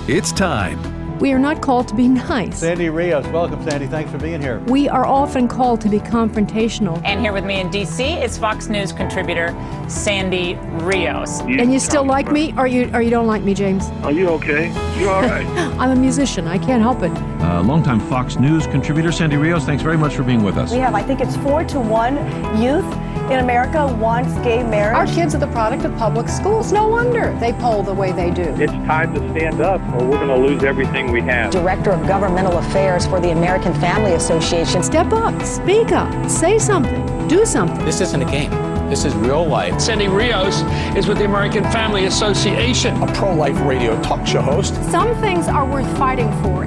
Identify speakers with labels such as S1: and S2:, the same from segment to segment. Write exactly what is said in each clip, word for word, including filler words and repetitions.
S1: It's time.
S2: We are not called to be nice.
S3: Sandy Rios, welcome, Sandy. Thanks for being here.
S2: We are often called to be confrontational.
S4: And here with me in D C is Fox News contributor Sandy Rios.
S5: You
S2: and you still like me, or you or you don't like me, James?
S5: Are you okay? You all right?
S2: I'm a musician. I can't help it.
S6: Uh, longtime Fox News contributor Sandy Rios, thanks very much for being with us.
S7: We have, I think it's four to one youth in America wants gay marriage.
S8: Our kids are the product of public schools. No wonder they poll the way they do.
S9: It's time to stand up or we're going to lose everything we have.
S7: Director of Governmental Affairs for the American Family Association.
S2: Step up, speak up, say something, do something.
S10: This isn't a game. This is real life.
S11: Sandy Rios is with the American Family Association.
S12: A pro-life radio talk show host.
S13: Some things are worth fighting for.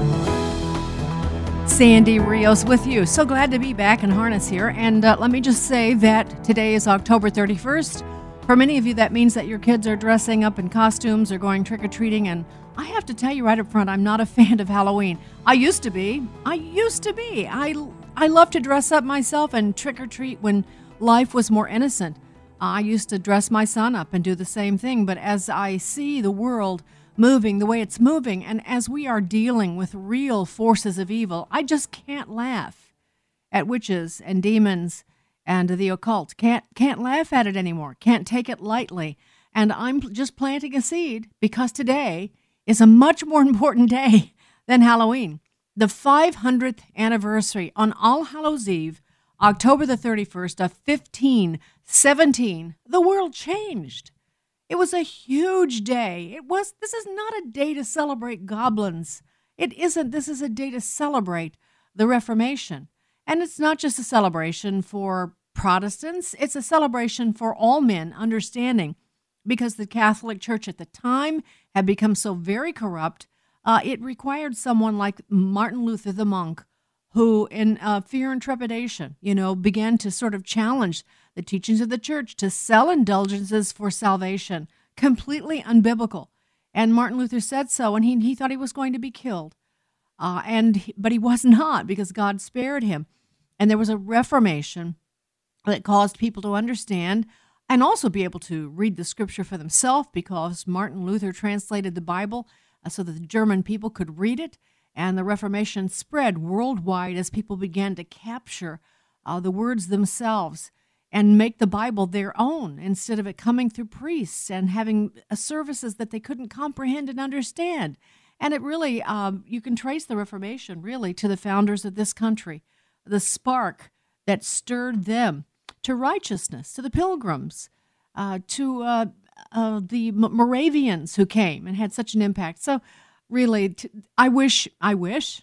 S2: Sandy Rios with you. So glad to be back in harness here. And uh, let me just say that today is October thirty-first. For many of you, that means that your kids are dressing up in costumes or going trick-or-treating. And I have to tell you right up front, I'm not a fan of Halloween. I used to be. I used to be. I, I love to dress up myself and trick-or-treat when life was more innocent. I used to dress my son up and do the same thing. But as I see the world moving the way it's moving, and as we are dealing with real forces of evil, I just can't laugh at witches and demons and the occult. Can't can't laugh at it anymore. Can't take it lightly. And I'm just planting a seed because today is a much more important day than Halloween. The five hundredth anniversary on All Hallows Eve, October the thirty-first of fifteen seventeen, the world changed. It was a huge day. It was. This is not a day to celebrate goblins. It isn't. This is a day to celebrate the Reformation. And it's not just a celebration for Protestants. It's a celebration for all men, understanding, because the Catholic Church at the time had become so very corrupt, uh, it required someone like Martin Luther the monk, who in uh, fear and trepidation, you know, began to sort of challenge the teachings of the church to sell indulgences for salvation, completely unbiblical. And Martin Luther said so, and he he thought he was going to be killed. Uh, and but he was not, because God spared him. And there was a reformation that caused people to understand and also be able to read the scripture for themselves, because Martin Luther translated the Bible uh, so that the German people could read it. And the Reformation spread worldwide as people began to capture uh, the words themselves and make the Bible their own, instead of it coming through priests and having uh, services that they couldn't comprehend and understand. And it really, um, you can trace the Reformation really to the founders of this country, the spark that stirred them to righteousness, to the Pilgrims, uh, to uh, uh, the Moravians who came and had such an impact. So really, t- I wish, I wish,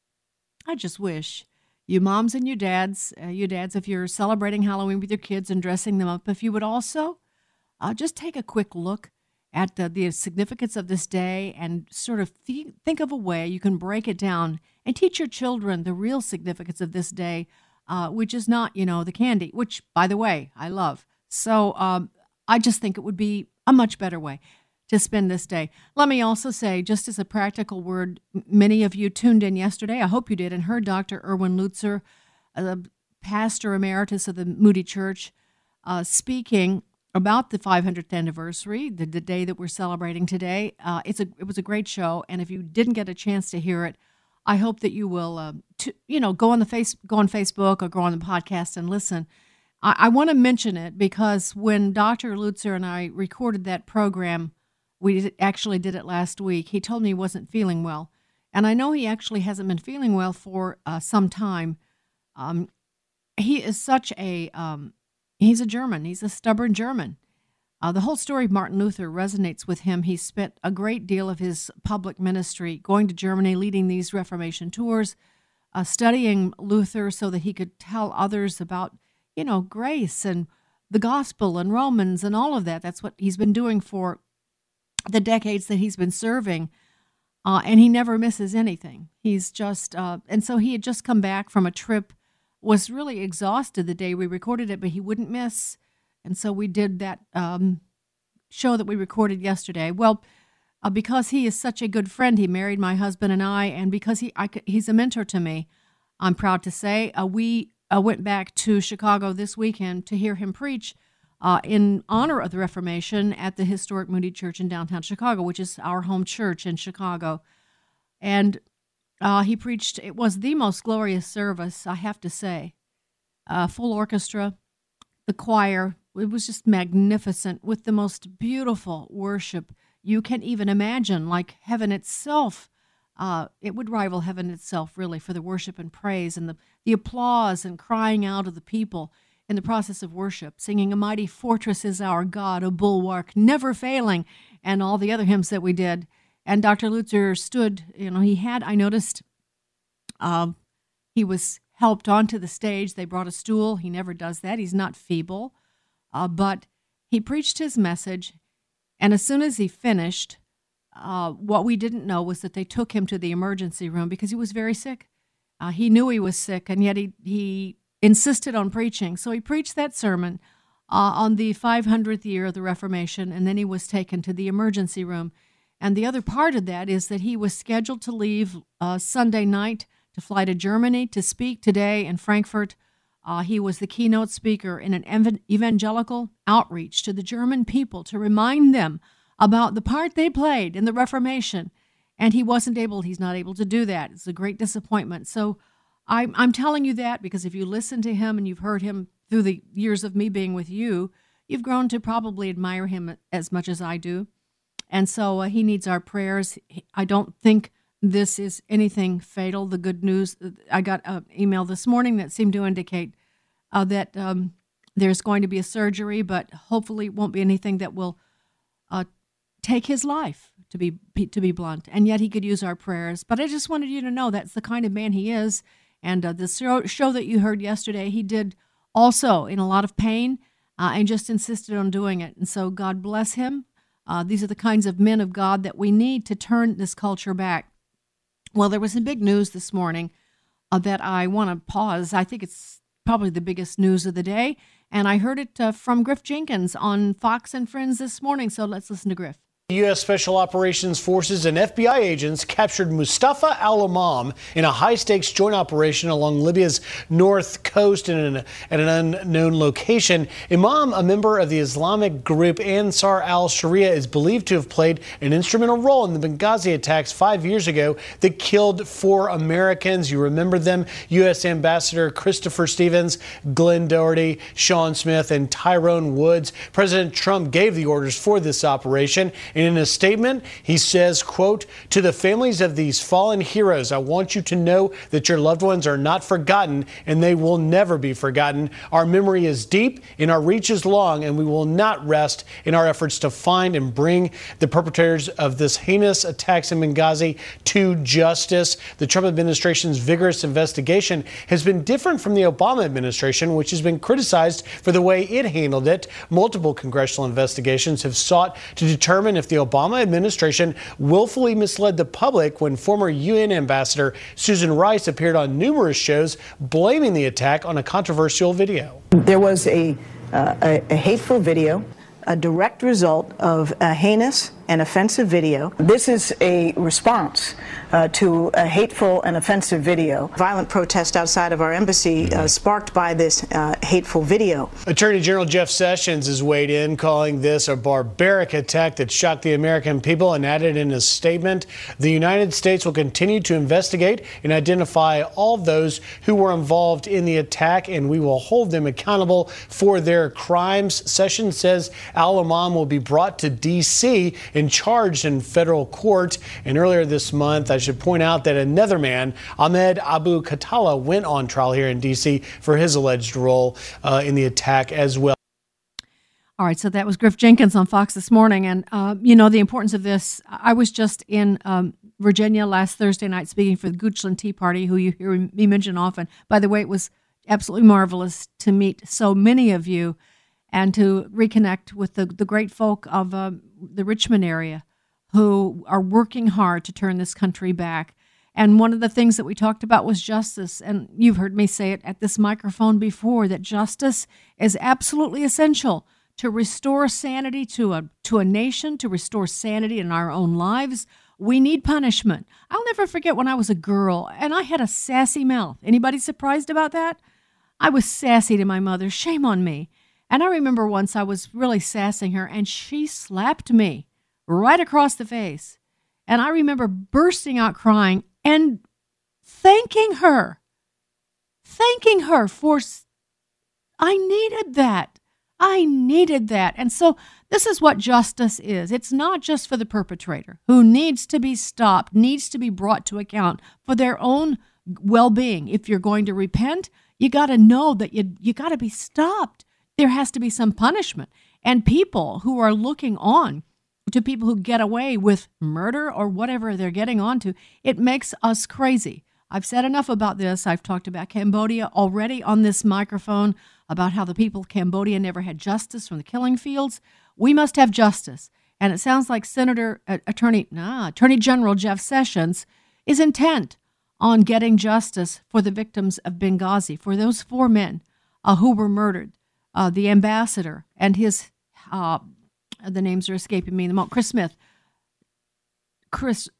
S2: I just wish you moms and you dads, uh, you dads, if you're celebrating Halloween with your kids and dressing them up, if you would also uh, just take a quick look at the, the significance of this day and sort of th- think of a way you can break it down and teach your children the real significance of this day, uh, which is not, you know, the candy, which, by the way, I love. So um, I just think it would be a much better way to spend this day. Let me also say, just as a practical word, many of you tuned in yesterday, I hope you did, and heard Doctor Erwin Lutzer, uh, pastor emeritus of the Moody Church, uh, speaking about the five hundredth anniversary, the, the day that we're celebrating today. Uh, it's a it was a great show, and if you didn't get a chance to hear it, I hope that you will, uh, to, you know, go on the face go on Facebook or go on the podcast and listen. I, I want to mention it because when Doctor Lutzer and I recorded that program, we actually did it last week, he told me he wasn't feeling well. And I know he actually hasn't been feeling well for uh, some time. Um, he is such a, um, he's a German. He's a stubborn German. Uh, the whole story of Martin Luther resonates with him. He spent a great deal of his public ministry going to Germany, leading these Reformation tours, uh, studying Luther so that he could tell others about, you know, grace and the gospel and Romans and all of that. That's what he's been doing for the decades that he's been serving, uh, and he never misses anything. He's just, uh, and so he had just come back from a trip, was really exhausted the day we recorded it, but he wouldn't miss, and so we did that um, show that we recorded yesterday. Well, uh, because he is such a good friend, he married my husband and I, and because he, I, he's a mentor to me, I'm proud to say, uh, we uh, went back to Chicago this weekend to hear him preach uh, in honor of the Reformation at the historic Moody Church in downtown Chicago, which is our home church in Chicago. And uh, he preached, it was the most glorious service, I have to say. Uh, full orchestra, the choir, it was just magnificent with the most beautiful worship you can even imagine, like heaven itself. Uh, it would rival heaven itself, really, for the worship and praise and the, the applause and crying out of the people in the process of worship, singing "A Mighty Fortress is Our God, a Bulwark Never Failing," and all the other hymns that we did. And Doctor Lutzer stood, you know, he had, I noticed, uh, he was helped onto the stage. They brought a stool. He never does that. He's not feeble. Uh, but he preached his message, and as soon as he finished, Uh, what we didn't know was that they took him to the emergency room because he was very sick. Uh, he knew he was sick, and yet he, he insisted on preaching. So he preached that sermon uh, on the five hundredth year of the Reformation, and then he was taken to the emergency room. And the other part of that is that he was scheduled to leave uh, Sunday night to fly to Germany to speak today in Frankfurt. Uh, he was the keynote speaker in an ev- evangelical outreach to the German people to remind them about the part they played in the Reformation, and he wasn't able, he's not able to do that. It's a great disappointment. So I'm, I'm telling you that because if you listen to him and you've heard him through the years of me being with you, you've grown to probably admire him as much as I do. And so uh, he needs our prayers. I don't think this is anything fatal. The good news, I got an email this morning that seemed to indicate uh, that um, there's going to be a surgery, but hopefully it won't be anything that will uh, take his life, to be to be blunt, and yet he could use our prayers. But I just wanted you to know that's the kind of man he is. And uh, the show, show that you heard yesterday, he did also in a lot of pain uh, and just insisted on doing it. And so God bless him. Uh, these are the kinds of men of God that we need to turn this culture back. Well, there was some big news this morning uh, that I want to pause. I think it's probably the biggest news of the day. And I heard it uh, from Griff Jenkins on Fox and Friends this morning. So let's listen to Griff.
S1: U S Special Operations Forces and F B I agents captured Mustafa al-Imam in a high-stakes joint operation along Libya's north coast in an, at an unknown location. Imam, a member of the Islamic group Ansar al-Sharia, is believed to have played an instrumental role in the Benghazi attacks five years ago that killed four Americans. You remember them: U S Ambassador Christopher Stevens, Glenn Doherty, Sean Smith, and Tyrone Woods. President Trump gave the orders for this operation. And in a statement, he says, quote, "To the families of these fallen heroes, I want you to know that your loved ones are not forgotten and they will never be forgotten. Our memory is deep and our reach is long, and we will not rest in our efforts to find and bring the perpetrators of this heinous attacks in Benghazi to justice." The Trump administration's vigorous investigation has been different from the Obama administration, which has been criticized for the way it handled it. Multiple congressional investigations have sought to determine if the Obama administration willfully misled the public when former U N Ambassador Susan Rice appeared on numerous shows blaming the attack on a controversial video.
S14: There was a, uh, a, a hateful video, a direct result of a heinous and offensive video. This is a response uh, to a hateful and offensive video. Violent protest outside of our embassy uh, sparked by this uh, hateful video.
S1: Attorney General Jeff Sessions has weighed in, calling this a barbaric attack that shocked the American people, and added in a statement, "The United States will continue to investigate and identify all those who were involved in the attack, and we will hold them accountable for their crimes." Sessions says al-Imam will be brought to D C and charged in federal court. And earlier this month, I should point out that another man, Ahmed Abu Khatallah, went on trial here in D C for his alleged role uh, in the attack as well.
S2: All right, so that was Griff Jenkins on Fox this morning. And, uh, you know, the importance of this, I was just in um, Virginia last Thursday night speaking for the Goochland Tea Party, who you hear me mention often. By the way, it was absolutely marvelous to meet so many of you and to reconnect with the, the great folk of uh, the Richmond area who are working hard to turn this country back. And one of the things that we talked about was justice. And you've heard me say it at this microphone before, that justice is absolutely essential to restore sanity to a to a nation, to restore sanity in our own lives. We need punishment. I'll never forget when I was a girl and I had a sassy mouth. Anybody surprised about that? I was sassy to my mother. Shame on me. And I remember once I was really sassing her, and she slapped me right across the face. And I remember bursting out crying and thanking her, thanking her for, I needed that. I needed that. And so this is what justice is. It's not just for the perpetrator who needs to be stopped, needs to be brought to account for their own well-being. If you're going to repent, you got to know that you you got to be stopped. There has to be some punishment. And people who are looking on to people who get away with murder or whatever they're getting onto, it makes us crazy. I've said enough about this. I've talked about Cambodia already on this microphone, about how the people of Cambodia never had justice from the killing fields. We must have justice. And it sounds like Senator, uh, Attorney, nah, Attorney General Jeff Sessions is intent on getting justice for the victims of Benghazi, for those four men uh, who were murdered. Uh, the ambassador and his, uh, the names are escaping me in the moment, Chris Smith. Chris,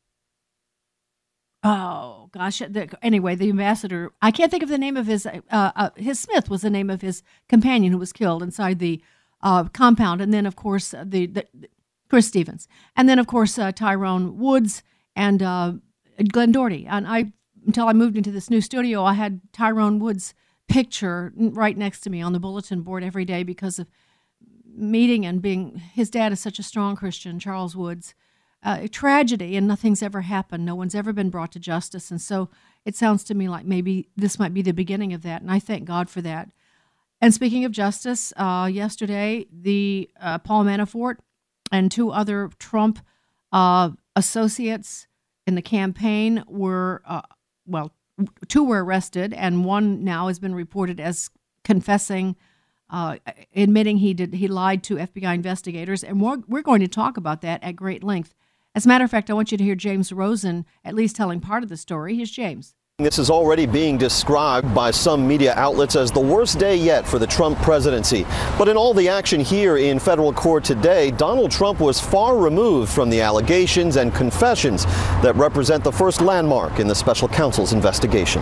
S2: oh gosh, the, anyway, the ambassador, I can't think of the name of his, uh, uh, his Smith was the name of his companion who was killed inside the uh, compound. And then, of course, the, the, the Chris Stevens. And then, of course, uh, Tyrone Woods and uh, Glenn Doherty. And I, until I moved into this new studio, I had Tyrone Woods' picture right next to me on the bulletin board every day because of meeting and being, his dad is such a strong Christian, Charles Woods. Uh, a tragedy, and nothing's ever happened. No one's ever been brought to justice. And so it sounds to me like maybe this might be the beginning of that, and I thank God for that. And speaking of justice, uh, yesterday, the uh, Paul Manafort and two other Trump uh, associates in the campaign were, uh, well, two were arrested, and one now has been reported as confessing, uh, admitting he did he lied to F B I investigators. And we're, we're going to talk about that at great length. As a matter of fact, I want you to hear James Rosen at least telling part of the story. Here's James.
S15: This is already being described by some media outlets as the worst day yet for the Trump presidency. But in all the action here in federal court today, Donald Trump was far removed from the allegations and confessions that represent the first landmark in the special counsel's investigation.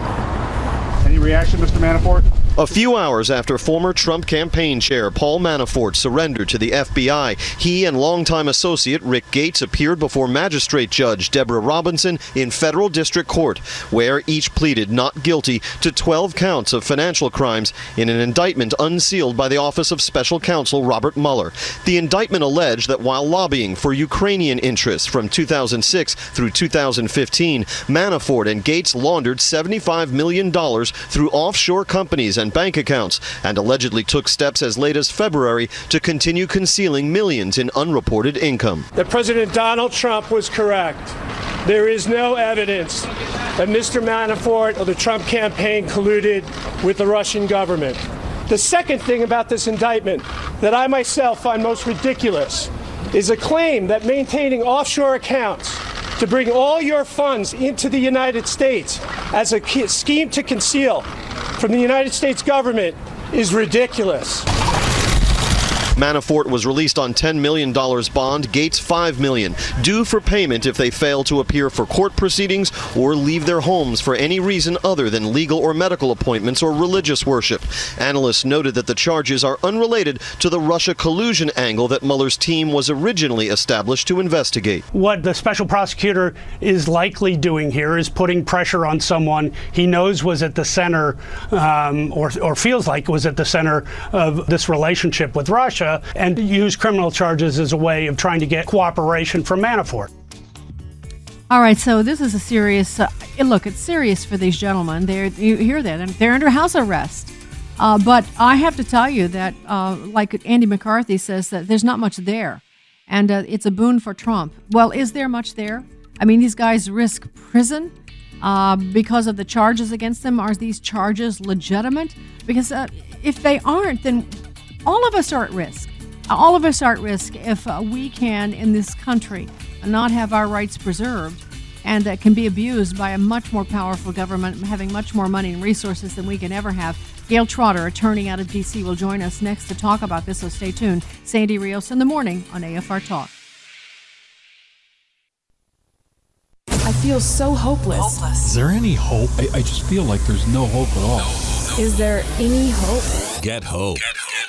S16: Any reaction, Mister Manafort?
S15: A few hours after former Trump campaign chair Paul Manafort surrendered to the F B I, he and longtime associate Rick Gates appeared before Magistrate Judge Deborah Robinson in federal district court, where each pleaded not guilty to twelve counts of financial crimes in an indictment unsealed by the Office of Special Counsel Robert Mueller. The indictment alleged that while lobbying for Ukrainian interests from two thousand six through two thousand fifteen, Manafort and Gates laundered seventy-five million dollars through offshore companies and bank accounts, and allegedly took steps as late as February to continue concealing millions in unreported income.
S17: That President Donald Trump was correct. There is no evidence that Mister Manafort or the Trump campaign colluded with the Russian government. The second thing about this indictment that I myself find most ridiculous is a claim that maintaining offshore accounts to bring all your funds into the United States as a scheme to conceal from the United States government is ridiculous.
S15: Manafort was released on ten million dollars bond, Gates five million dollars, due for payment if they fail to appear for court proceedings or leave their homes for any reason other than legal or medical appointments or religious worship. Analysts noted that the charges are unrelated to the Russia collusion angle that Mueller's team was originally established to investigate.
S16: What the special prosecutor is likely doing here is putting pressure on someone he knows was at the center, um, or, or feels like was at the center of this relationship with Russia, and use criminal charges as a way of trying to get cooperation from Manafort.
S2: All right, so this is a serious, uh, look, it's serious for these gentlemen. They're, you hear that, they're under house arrest. Uh, but I have to tell you that, uh, like Andy McCarthy says, that there's not much there. And uh, it's a boon for Trump. Well, is there much there? I mean, these guys risk prison uh, because of the charges against them. Are these charges legitimate? Because uh, if they aren't, then all of us are at risk. All of us are at risk if uh, we can, in this country, not have our rights preserved, and that uh, can be abused by a much more powerful government, having much more money and resources than we can ever have. Gail Trotter, attorney out of D C, will join us next to talk about this, so stay tuned. Sandy Rios in the morning on A F R Talk.
S18: I feel so hopeless. hopeless.
S19: Is there any hope? I, I just feel like there's no hope at all.
S18: Is there any hope?
S20: Get hope. Get hope.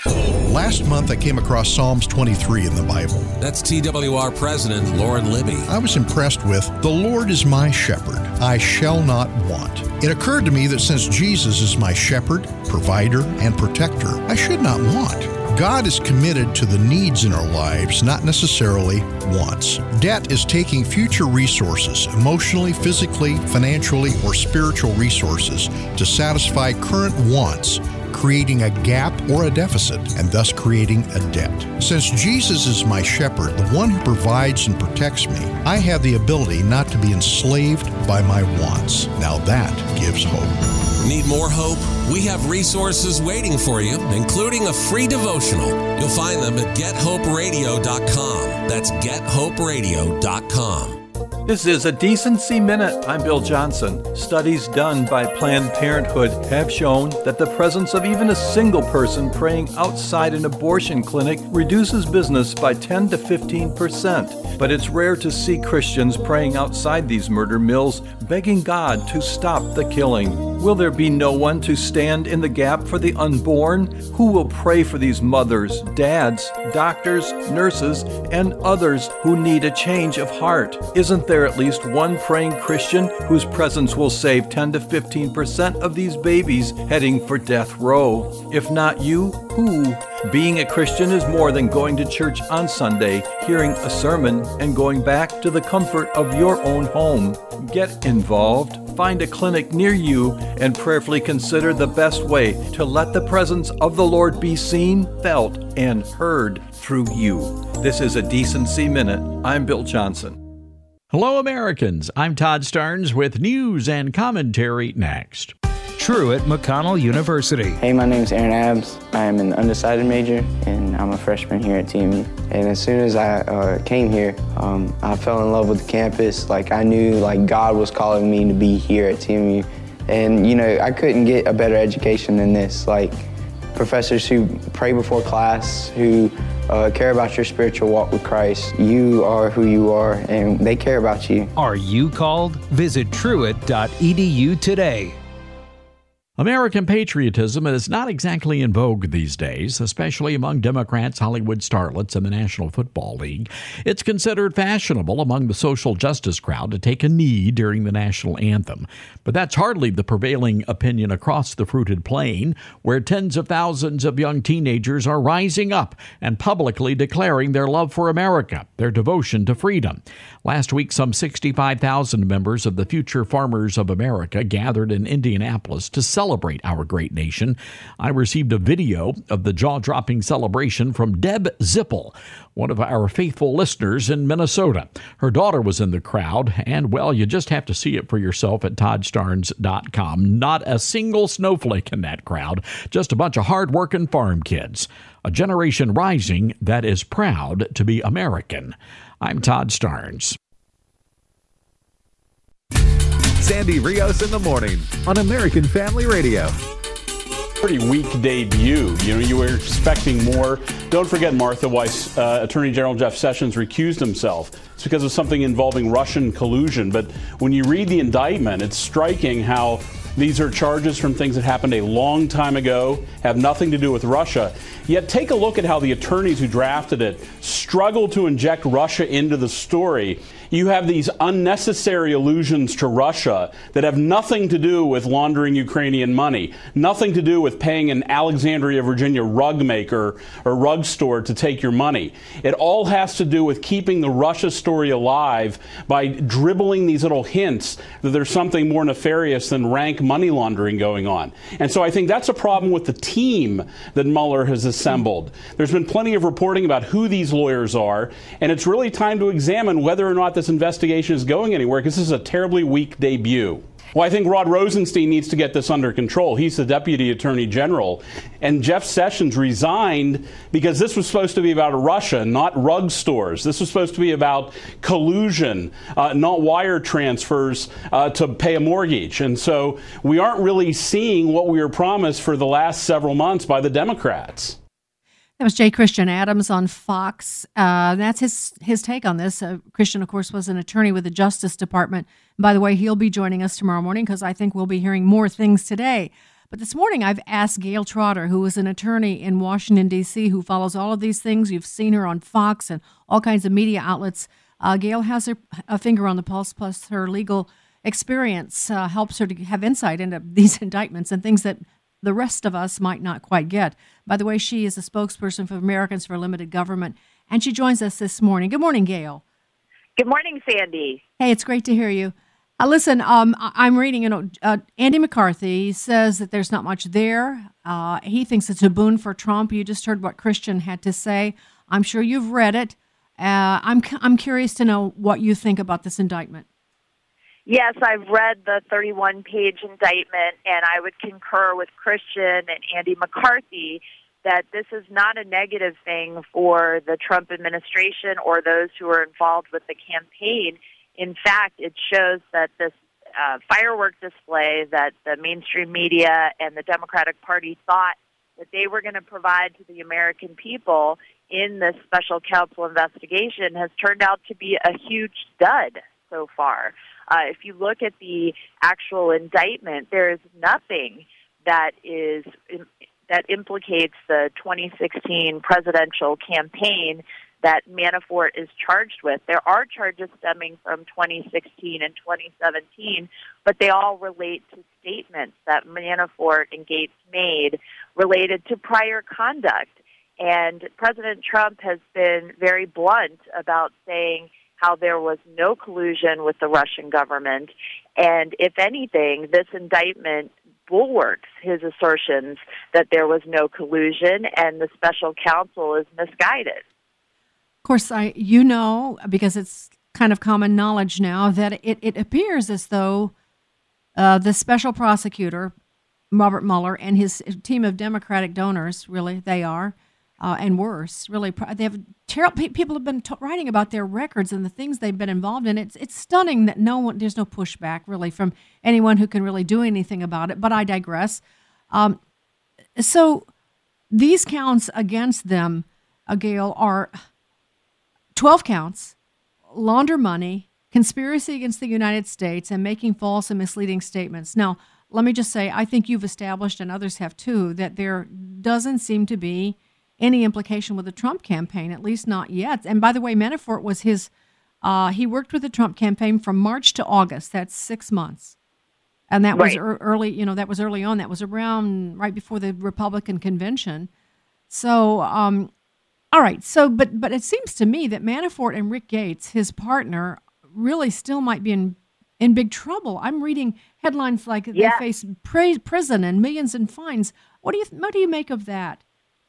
S19: Last month, I came across Psalms twenty-three in the Bible.
S20: That's T W R President Lauren Libby.
S19: I was impressed with, "The Lord is my shepherd, I shall not want." It occurred to me that since Jesus is my shepherd, provider, and protector, I should not want. God is committed to the needs in our lives, not necessarily wants. Debt is taking future resources, emotionally, physically, financially, or spiritual resources, to satisfy current wants, creating a gap or a deficit, and thus creating a debt. Since Jesus is my shepherd, the one who provides and protects me, I have the ability not to be enslaved by my wants. Now that gives hope.
S20: Need more hope? We have resources waiting for you, including a free devotional. You'll find them at get hope radio dot com. That's get hope radio dot com.
S3: This is a Decency Minute. I'm Bill Johnson. Studies done by Planned Parenthood have shown that the presence of even a single person praying outside an abortion clinic reduces business by ten to fifteen percent. But it's rare to see Christians praying outside these murder mills, begging God to stop the killing. Will there be no one to stand in the gap for the unborn? Who will pray for these mothers, dads, doctors, nurses, and others who need a change of heart? Isn't there at least one praying Christian whose presence will save ten to fifteen percent of these babies heading for death row? If not you, who? Being a Christian is more than going to church on Sunday, hearing a sermon, and going back to the comfort of your own home. Get involved. Find a clinic near you and prayerfully consider the best way to let the presence of the Lord be seen, felt, and heard through you. This is a Decency Minute. I'm Bill Johnson.
S21: Hello, Americans. I'm Todd Starnes with news and commentary next.
S22: Truett McConnell University.
S23: Hey, my name's Aaron Abbs. I am an undecided major, and I'm a freshman here at T M U. And as soon as I uh, came here, um, I fell in love with the campus. Like, I knew, like, God was calling me to be here at T M U. And, you know, I couldn't get a better education than this. Like, professors who pray before class, who uh, care about your spiritual walk with Christ. You are who you are, and they care about you.
S22: Are you called? Visit truett dot e d u today.
S21: American patriotism is not exactly in vogue these days, especially among Democrats, Hollywood starlets, and the National Football League. It's considered fashionable among the social justice crowd to take a knee during the national anthem. But that's hardly the prevailing opinion across the fruited plain, where tens of thousands of young teenagers are rising up and publicly declaring their love for America, their devotion to freedom. Last week, some sixty-five thousand members of the Future Farmers of America gathered in Indianapolis to celebrate our great nation. I received a video of the jaw-dropping celebration from Deb Zippel, one of our faithful listeners in Minnesota. Her daughter was in the crowd, and, well, you just have to see it for yourself at todd starnes dot com. Not a single snowflake in that crowd, just a bunch of hard-working farm kids. A generation rising that is proud to be American. I'm Todd Starnes.
S24: Sandy Rios in the morning on American Family Radio.
S25: Pretty weak debut. You know, you were expecting more. Don't forget, Martha Weiss, uh, Attorney General Jeff Sessions recused himself. It's because of something involving Russian collusion. But when you read the indictment, it's striking how these are charges from things that happened a long time ago, have nothing to do with Russia. Yet take a look at how the attorneys who drafted it struggle to inject Russia into the story. You have these unnecessary allusions to Russia that have nothing to do with laundering Ukrainian money, nothing to do with paying an Alexandria, Virginia rug maker or rug store to take your money. It all has to do with keeping the Russia story alive by dribbling these little hints that there's something more nefarious than rank money laundering going on. And so I think that's a problem with the team that Mueller has assembled. There's been plenty of reporting about who these lawyers are, and it's really time to examine whether or not this investigation is going anywhere, because this is a terribly weak debut. Well, I think Rod Rosenstein needs to get this under control. He's the Deputy Attorney General. And Jeff Sessions resigned because this was supposed to be about Russia, not rug stores. This was supposed to be about collusion, uh, not wire transfers uh, to pay a mortgage. And so we aren't really seeing what we were promised for the last several months by the Democrats.
S2: That was J. Christian Adams on Fox. Uh, that's his his take on this. Uh, Christian, of course, was an attorney with the Justice Department. By the way, he'll be joining us tomorrow morning because I think we'll be hearing more things today. But this morning I've asked Gail Trotter, who is an attorney in Washington, D C, who follows all of these things. You've seen her on Fox and all kinds of media outlets. Uh, Gail has her a finger on the pulse, plus her legal experience uh, helps her to have insight into these indictments and things that the rest of us might not quite get. By the way, she is a spokesperson for Americans for Limited Government, and she joins us this morning. Good morning, Gail.
S4: Good morning, Sandy.
S2: Hey, it's great to hear you. Uh, listen, um, I'm reading, you know, uh, Andy McCarthy says that there's not much there. Uh, he thinks it's a boon for Trump. You just heard what Christian had to say. I'm sure you've read it. Uh, I'm I'm curious to know what you think about this indictment.
S4: Yes, I've read the thirty-one page indictment, and I would concur with Christian and Andy McCarthy that this is not a negative thing for the Trump administration or those who are involved with the campaign. In fact, it shows that this uh, firework display that the mainstream media and the Democratic Party thought that they were going to provide to the American people in this special counsel investigation has turned out to be a huge dud so far. Uh, if you look at the actual indictment, there is nothing that is that implicates the twenty sixteen presidential campaign that Manafort is charged with. There are charges stemming from twenty sixteen and twenty seventeen, but they all relate to statements that Manafort and Gates made related to prior conduct. And President Trump has been very blunt about saying how there was no collusion with the Russian government. And if anything, this indictment bulwarks his assertions that there was no collusion and the special counsel is misguided.
S2: Of course, I you know, because it's kind of common knowledge now, that it, it appears as though uh, the special prosecutor, Robert Mueller, and his team of Democratic donors, really, they are, Uh, and worse, really, they have terrible. People have been t- writing about their records and the things they've been involved in. It's it's stunning that no one, there's no pushback really from anyone who can really do anything about it. But I digress. Um, so these counts against them, uh, Gail, are twelve counts: launder money, conspiracy against the United States, and making false and misleading statements. Now, let me just say, I think you've established, and others have too, that there doesn't seem to be any implication with the Trump campaign, at least not yet. And by the way, Manafort was his, uh, he worked with the Trump campaign from March to August. That's six months. And that right. was er- early, you know, that was early on. That was around right before the Republican convention. So, um, all right. So, but, but it seems to me that Manafort and Rick Gates, his partner, really still might be in, in big trouble. I'm reading headlines like yeah. they face pra- prison and millions in fines. What do you, what do you make of that?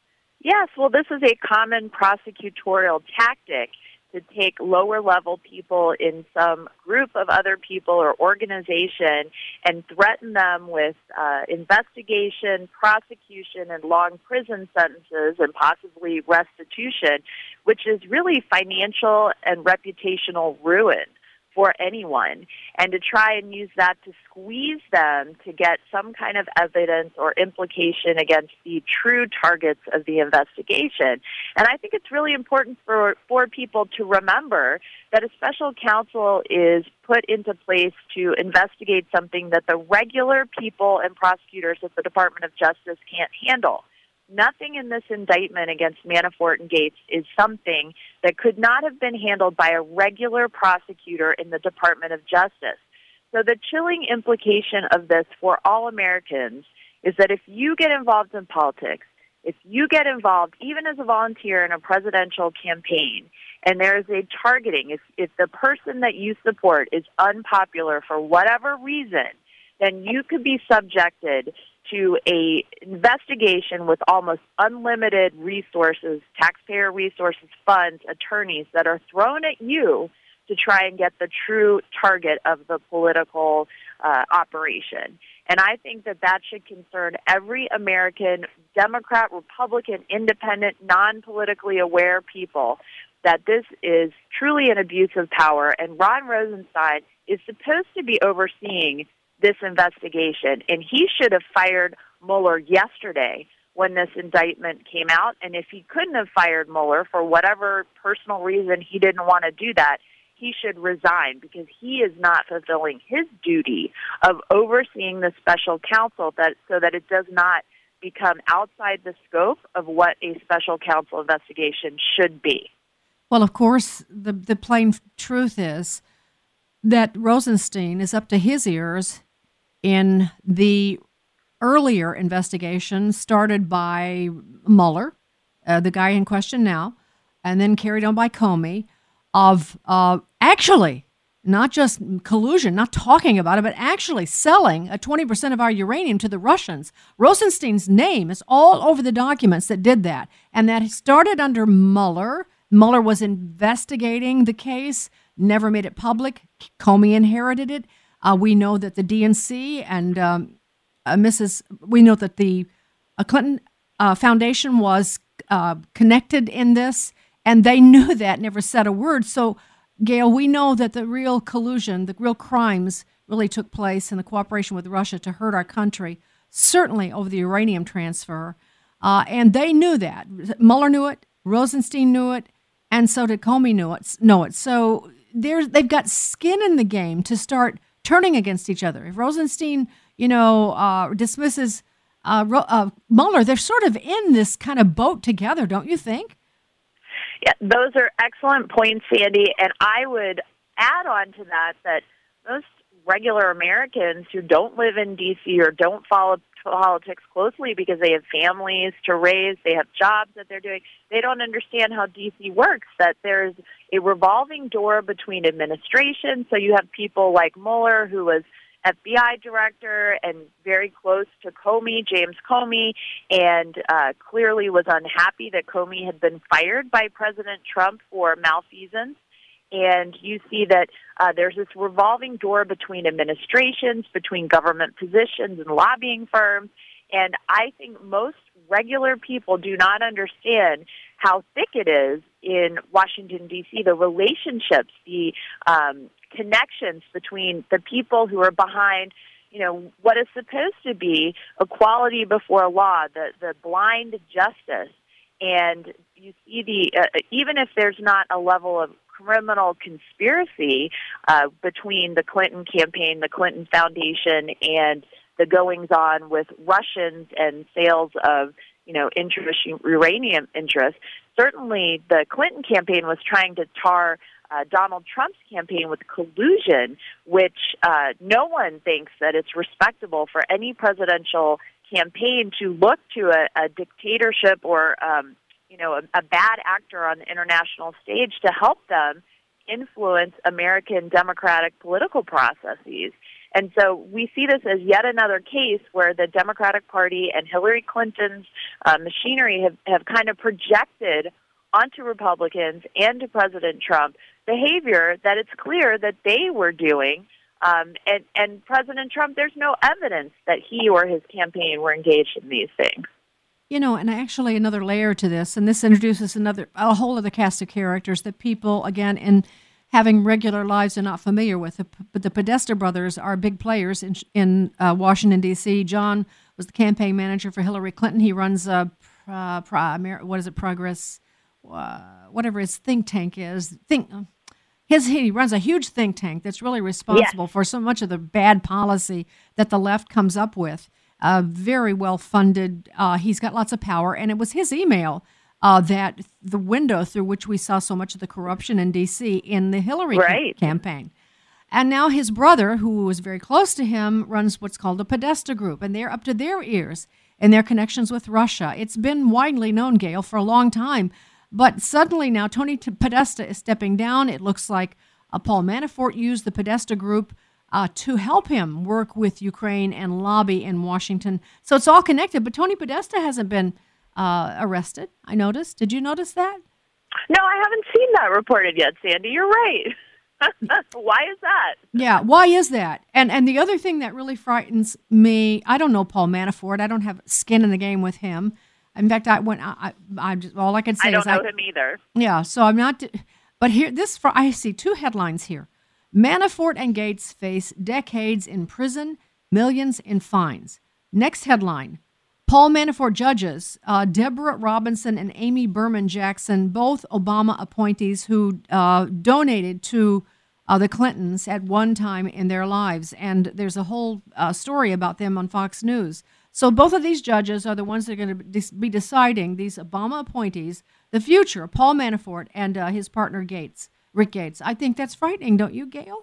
S4: Yes, well, this is a common prosecutorial tactic to take lower-level people in some group of other people or organization and threaten them with uh, investigation, prosecution, and long prison sentences and possibly restitution, which is really financial and reputational ruin for anyone, and to try and use that to squeeze them to get some kind of evidence or implication against the true targets of the investigation. And I think it's really important for, for people to remember that a special counsel is put into place to investigate something that the regular people and prosecutors at the Department of Justice can't handle. Nothing in this indictment against Manafort and Gates is something that could not have been handled by a regular prosecutor in the Department of Justice. So the chilling implication of this for all Americans is that if you get involved in politics, if you get involved even as a volunteer in a presidential campaign, and there is a targeting, if, if the person that you support is unpopular for whatever reason, then you could be subjected to a investigation with almost unlimited resources, taxpayer resources, funds, attorneys that are thrown at you to try and get the true target of the political uh, operation. And I think that that should concern every American, Democrat, Republican, independent, non-politically aware people, that this is truly an abuse of power. And Ron Rosenstein is supposed to be overseeing this investigation, and he should have fired Mueller yesterday when this indictment came out. And if he couldn't have fired Mueller for whatever personal reason he didn't want to do that, he should resign because he is not fulfilling his duty of overseeing the special counsel that so that it does not become outside the scope of what a special counsel investigation should be.
S2: Well, of course, the, the plain truth is that Rosenstein is up to his ears in the earlier investigation started by Mueller, uh, the guy in question now, and then carried on by Comey, of uh, actually not just collusion, not talking about it, but actually selling a twenty percent of our uranium to the Russians. Rosenstein's name is all over the documents that did that. And that started under Mueller. Mueller was investigating the case, never made it public. Comey inherited it. Uh, we know that the D N C and um, uh, Missus We know that the uh, Clinton uh, Foundation was uh, connected in this, and they knew that, never said a word. So, Gail, we know that the real collusion, the real crimes really took place in the cooperation with Russia to hurt our country, certainly over the uranium transfer. Uh, and they knew that. Mueller knew it, Rosenstein knew it, and so did Comey knew it, know it. So there's, they've got skin in the game to start turning against each other. If Rosenstein, you know, uh, dismisses uh, uh, Mueller, they're sort of in this kind of boat together, don't you think?
S4: Yeah, those are excellent points, Sandy. And I would add on to that that most regular Americans who don't live in D C or don't follow politics closely because they have families to raise, they have jobs that they're doing, they don't understand how D C works, that there's a revolving door between administrations. So you have people like Mueller, who was F B I director and very close to Comey, James Comey, and uh, clearly was unhappy that Comey had been fired by President Trump for malfeasance. And you see that uh, there's this revolving door between administrations, between government positions and lobbying firms. And I think most regular people do not understand how thick it is in Washington, D C, the relationships, the um, connections between the people who are behind, you know, what is supposed to be equality before law, the, the blind justice. And you see the, uh, even if there's not a level of criminal conspiracy uh, between the Clinton campaign, the Clinton Foundation, and the goings-on with Russians and sales of, you know, interest, uranium interests. Certainly the Clinton campaign was trying to tar uh, Donald Trump's campaign with collusion, which uh, no one thinks that it's respectable for any presidential campaign to look to a, a dictatorship or, um, you know, a, a bad actor on the international stage to help them influence American democratic political processes. And so we see this as yet another case where the Democratic Party and Hillary Clinton's uh, machinery have, have kind of projected onto Republicans and to President Trump behavior that it's clear that they were doing. Um, and, and President Trump, there's no evidence that he or his campaign were engaged in these things.
S2: You know, and actually another layer to this, and this introduces another a whole other cast of characters that people, again, in having regular lives are not familiar with. But the Podesta brothers are big players in in uh, Washington, D C. John was the campaign manager for Hillary Clinton. He runs a, uh, what is it, Progress, uh, whatever his think tank is. Think his He runs a huge think tank that's really responsible yes. for so much of the bad policy that the left comes up with. Uh, very well funded. Uh, he's got lots of power, and it was his email uh, that the window through which we saw so much of the corruption in D C in the Hillary
S4: right.
S2: campaign. And now his brother, who was very close to him, runs what's called the Podesta Group, and they're up to their ears in their connections with Russia. It's been widely known, Gail, for a long time, but suddenly now Tony Podesta is stepping down. It looks like uh, Paul Manafort used the Podesta Group Uh, to help him work with Ukraine and lobby in Washington. So it's all connected. But Tony Podesta hasn't been uh, arrested, I noticed. Did you notice that?
S4: No, I haven't seen that reported yet, Sandy. You're right. Why is that?
S2: Yeah, why is that? And and the other thing that really frightens me, I don't know Paul Manafort. I don't have skin in the game with him. In fact, I went. I, I, I just all I can say
S4: I don't
S2: is
S4: know
S2: I,
S4: him either.
S2: Yeah, so I'm not. But here, this I see two headlines here. Manafort and Gates face decades in prison, millions in fines. Next headline, Paul Manafort judges, uh, Deborah Robinson and Amy Berman Jackson, both Obama appointees who uh, donated to uh, the Clintons at one time in their lives. And there's a whole uh, story about them on Fox News. So both of these judges are the ones that are going to be deciding, these Obama appointees, the future, Paul Manafort and uh, his partner Gates, Rick Gates. I think that's frightening, don't you, Gail?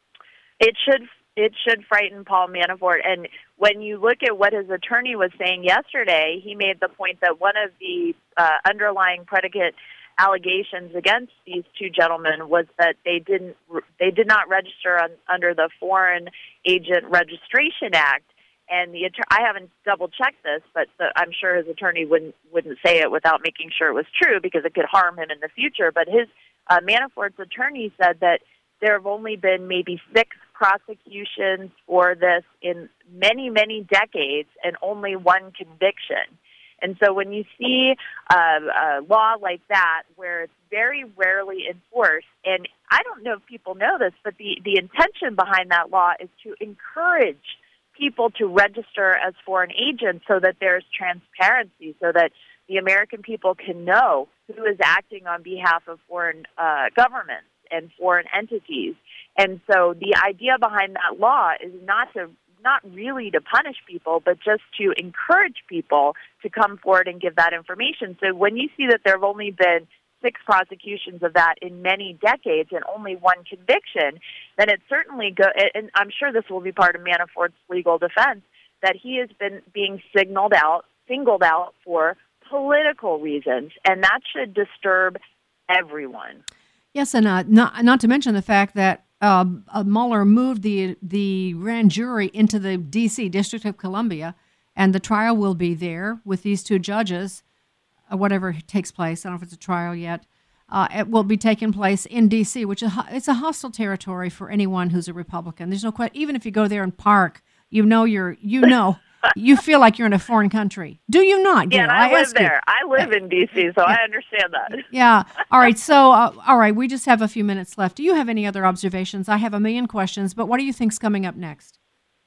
S4: It should It should frighten Paul Manafort. And when you look at what his attorney was saying yesterday, he made the point that one of the uh, underlying predicate allegations against these two gentlemen was that they didn't they did not register on, under the Foreign Agent Registration Act. And the I haven't double checked this, but the, I'm sure his attorney wouldn't wouldn't say it without making sure it was true because it could harm him in the future. But his uh, Manafort's attorney said that there have only been maybe six prosecutions for this in many, many decades and only one conviction. And so when you see uh, a law like that where it's very rarely enforced, and I don't know if people know this, but the, the intention behind that law is to encourage people to register as foreign agents so that there's transparency, so that the American people can know who is acting on behalf of foreign uh, governments and foreign entities. And so the idea behind that law is not to not really to punish people, but just to encourage people to come forward and give that information. So when you see that there have only been six prosecutions of that in many decades and only one conviction, then it certainly go. And I'm sure this will be part of Manafort's legal defense, that he has been being signaled out, singled out for political reasons, and that should disturb everyone.
S2: Yes, and uh, not not to mention the fact that uh, uh, Mueller moved the the grand jury into the D C District of Columbia, and the trial will be there with these two judges, uh, whatever takes place. I don't know if it's a trial yet. Uh, it will be taking place in D C, which is it's a hostile territory for anyone who's a Republican. There's no question. Even if you go there and park, you know you're you know. You feel like you're in a foreign country. Do you not, Gail?
S4: Yeah, I, I live
S2: You.
S4: there. I live in D C, so
S2: yeah.
S4: I understand that.
S2: Yeah. All right. So, uh, all right, we just have a few minutes left. Do you have any other observations? I have a million questions, but what do you think's coming up next?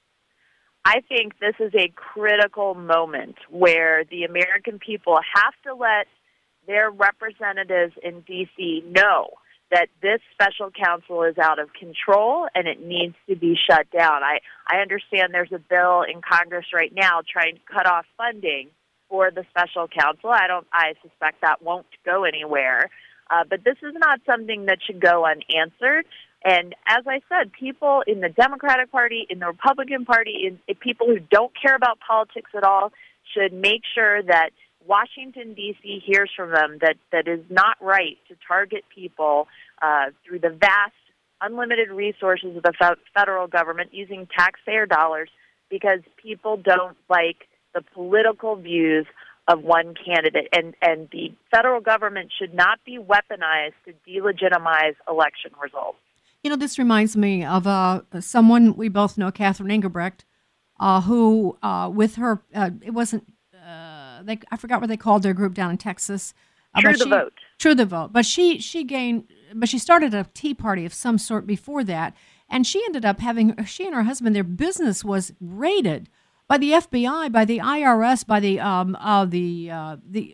S4: I think this is a critical moment where the American people have to let their representatives in D C know that this special counsel is out of control and it needs to be shut down. I, I understand there's a bill in Congress right now trying to cut off funding for the special counsel. I don't. I suspect that won't go anywhere. Uh, but this is not something that should go unanswered. And as I said, people in the Democratic Party, in the Republican Party, in, in people who don't care about politics at all should make sure that Washington, D C hears from them that that is not right to target people uh, through the vast, unlimited resources of the fe- federal government using taxpayer dollars because people don't like the political views of one candidate. And, and the federal government should not be weaponized to delegitimize election results.
S2: You know, this reminds me of uh, someone we both know, Catherine Engelbrecht, uh, who uh, with her, uh, it wasn't, Uh, they, I forgot what they called their group down in Texas. Uh,
S4: True the
S2: she,
S4: Vote.
S2: True the Vote. But she she gained, but she started a tea party of some sort before that, and she ended up having, she and her husband, their business was raided by the F B I, by the I R S, by the um uh, the uh, the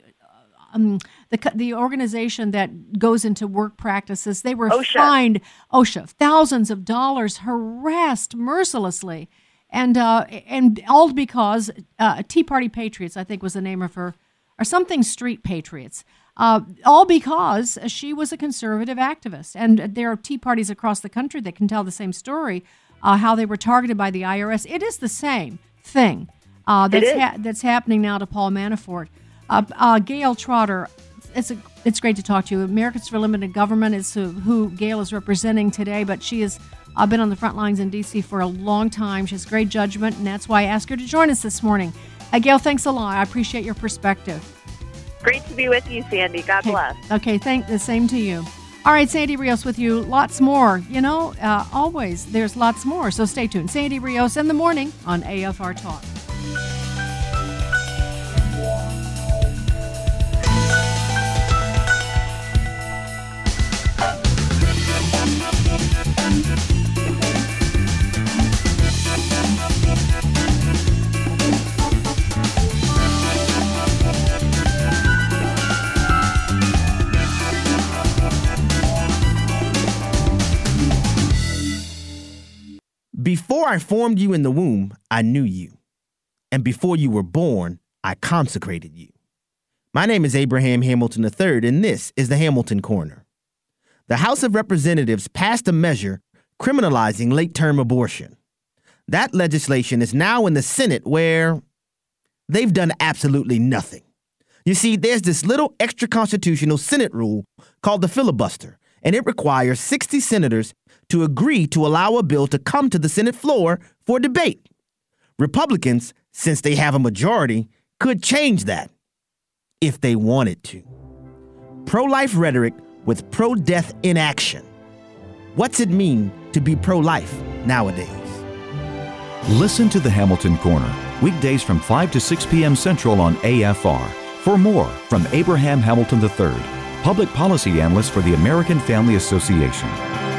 S2: um the the organization that goes into work practices. They were
S4: OSHA.
S2: fined OSHA thousands of dollars, harassed mercilessly. And uh, and all because uh, Tea Party Patriots, I think was the name of her, or something Street Patriots, uh, all because she was a conservative activist. And there are Tea Parties across the country that can tell the same story, uh, how they were targeted by the I R S. It is the same thing uh, that's, ha- that's happening now to Paul Manafort. Uh, uh, Gail Trotter, it's a, it's great to talk to you. Americans for Limited Government is who, who Gail is representing today, but she is I've been on the front lines in D C for a long time. She has great judgment, and that's why I asked her to join us this morning. Uh, Gail, thanks a lot. I appreciate your perspective.
S4: Great to be with you, Sandy. God
S2: okay.
S4: bless.
S2: Okay, thank the same to you. All right, Sandy Rios with you. Lots more. You know, uh, always there's lots more, so stay tuned. Sandy Rios in the morning on A F R Talk.
S5: Before I formed you in the womb, I knew you. And before you were born, I consecrated you. My name is Abraham Hamilton the third, and this is the Hamilton Corner. The House of Representatives passed a measure criminalizing late-term abortion. That legislation is now in the Senate, where they've done absolutely nothing. You see, there's this little extra-constitutional Senate rule called the filibuster, and it requires sixty senators to agree to allow a bill to come to the Senate floor for debate. Republicans, since they have a majority, could change that if they wanted to. Pro-life rhetoric with pro-death inaction. What's it mean to be pro-life nowadays?
S6: Listen to the Hamilton Corner, weekdays from five to six p.m. Central on A F R. For more from Abraham Hamilton the third, Public Policy Analyst for the American Family Association.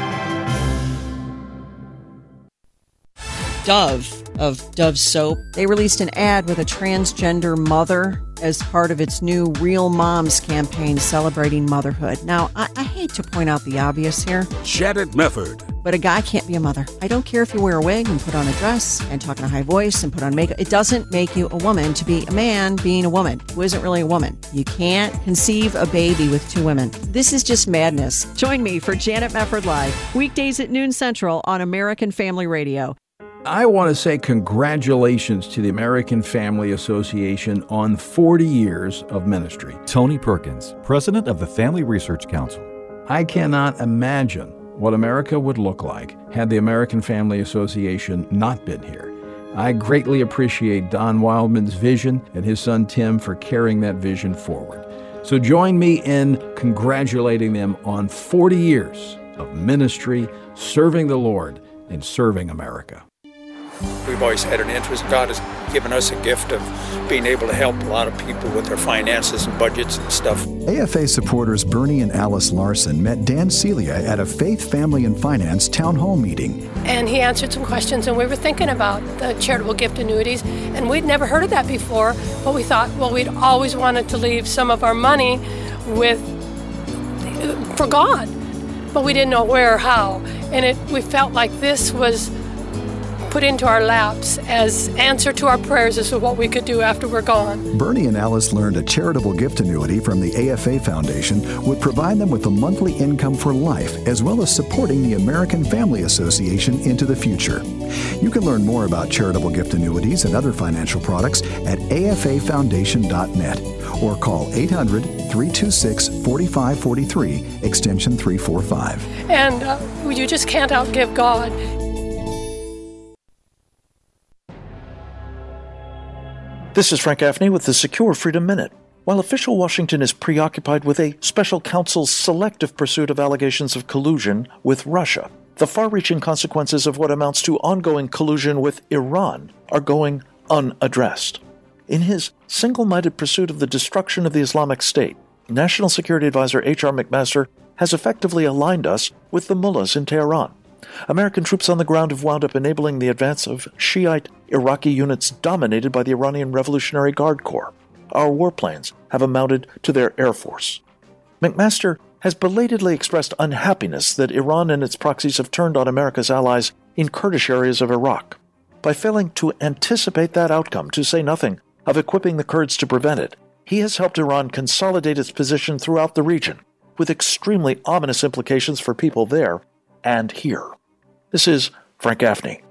S7: Dove of Dove Soap. They released an ad with a transgender mother as part of its new Real Moms campaign celebrating motherhood. Now, I, I hate to point out the obvious here.
S8: Janet Mefford.
S7: But a guy can't be a mother. I don't care if you wear a wig and put on a dress and talk in a high voice and put on makeup. It doesn't make you a woman to be a man being a woman who isn't really a woman. You can't conceive a baby with two women. This is just madness. Join me for Janet Mefford Live, weekdays at noon Central on American Family Radio.
S3: I want to say congratulations to the American Family Association on forty years of ministry.
S24: Tony Perkins, president of the Family Research Council.
S3: I cannot imagine what America would look like had the American Family Association not been here. I greatly appreciate Don Wildman's vision and his son Tim for carrying that vision forward. So join me in congratulating them on forty years of ministry, serving the Lord, and serving America.
S9: We've always had an interest. God has given us a gift of being able to help a lot of people with their finances and budgets and stuff.
S26: A F A supporters Bernie and Alice Larson met Dan Celia at a Faith, Family, and Finance town hall meeting.
S27: And he answered some questions, and we were thinking about the charitable gift annuities, and we'd never heard of that before, but we thought, well, we'd always wanted to leave some of our money with for God, but we didn't know where or how. And it we felt like this was put into our laps as answer to our prayers as to what we could do after we're gone.
S26: Bernie and Alice learned a charitable gift annuity from the A F A Foundation would provide them with a monthly income for life, as well as supporting the American Family Association into the future. You can learn more about charitable gift annuities and other financial products at A F A foundation dot net or call eight hundred, three two six, four five four three, extension three forty-five.
S27: And uh, you just can't outgive God.
S28: This is Frank Gaffney with the Secure Freedom Minute. While official Washington is preoccupied with a special counsel's selective pursuit of allegations of collusion with Russia, the far-reaching consequences of what amounts to ongoing collusion with Iran are going unaddressed. In his single-minded pursuit of the destruction of the Islamic State, National Security Advisor H R McMaster has effectively aligned us with the mullahs in Tehran. American troops on the ground have wound up enabling the advance of Shiite Iraqi units dominated by the Iranian Revolutionary Guard Corps. Our warplanes have amounted to their air force. McMaster has belatedly expressed unhappiness that Iran and its proxies have turned on America's allies in Kurdish areas of Iraq. By failing to anticipate that outcome, to say nothing of equipping the Kurds to prevent it, he has helped Iran consolidate its position throughout the region, with extremely ominous implications for people there and here. This is Frank Gaffney.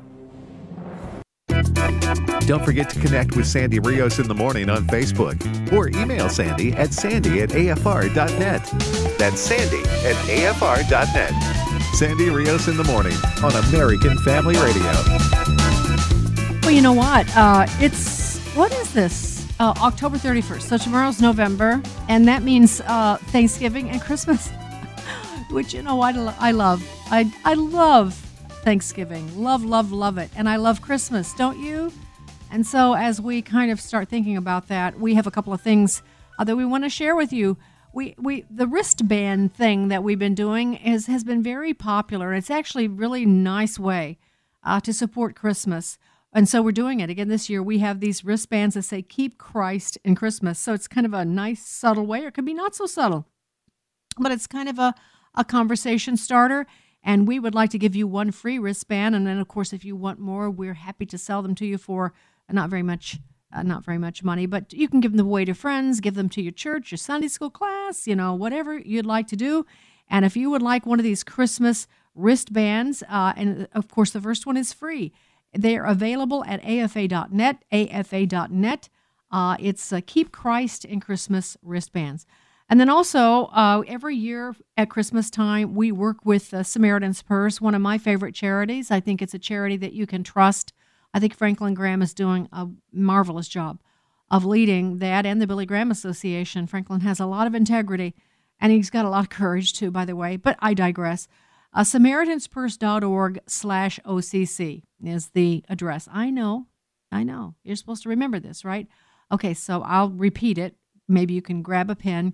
S24: Don't forget to connect with Sandy Rios in the morning on Facebook or email Sandy at sandy at A F R dot net. That's Sandy at A F R dot net. Sandy Rios in the morning on American Family Radio.
S2: Well, you know what? Uh, it's, what is this? Uh, October thirty-first. So tomorrow's November, and that means uh, Thanksgiving and Christmas, which, you know, I, I love. I, I love Thanksgiving. Love, love, love it. And I love Christmas, don't you? And so as we kind of start thinking about that, we have a couple of things uh, that we want to share with you. We we the wristband thing that we've been doing is, has been very popular. It's actually a really nice way uh, to support Christmas. And so we're doing it. Again, this year we have these wristbands that say, keep Christ in Christmas. So it's kind of a nice, subtle way, or it could be not so subtle. But it's kind of a, a conversation starter. And we would like to give you one free wristband. And then, of course, if you want more, we're happy to sell them to you for not very much uh, not very much money. But you can give them away to friends, give them to your church, your Sunday school class, you know, whatever you'd like to do. And if you would like one of these Christmas wristbands, uh, and, of course, the first one is free. They are available at A F A dot net, A F A dot net. Uh, it's uh, Keep Christ in Christmas wristbands. And then also, uh, every year at Christmas time, we work with uh, Samaritan's Purse, one of my favorite charities. I think it's a charity that you can trust. I think Franklin Graham is doing a marvelous job of leading that and the Billy Graham Association. Franklin has a lot of integrity, and he's got a lot of courage, too, by the way. But I digress. Uh, SamaritansPurse.org slash OCC is the address. I know, I know. You're supposed to remember this, right? Okay, so I'll repeat it. Maybe you can grab a pen.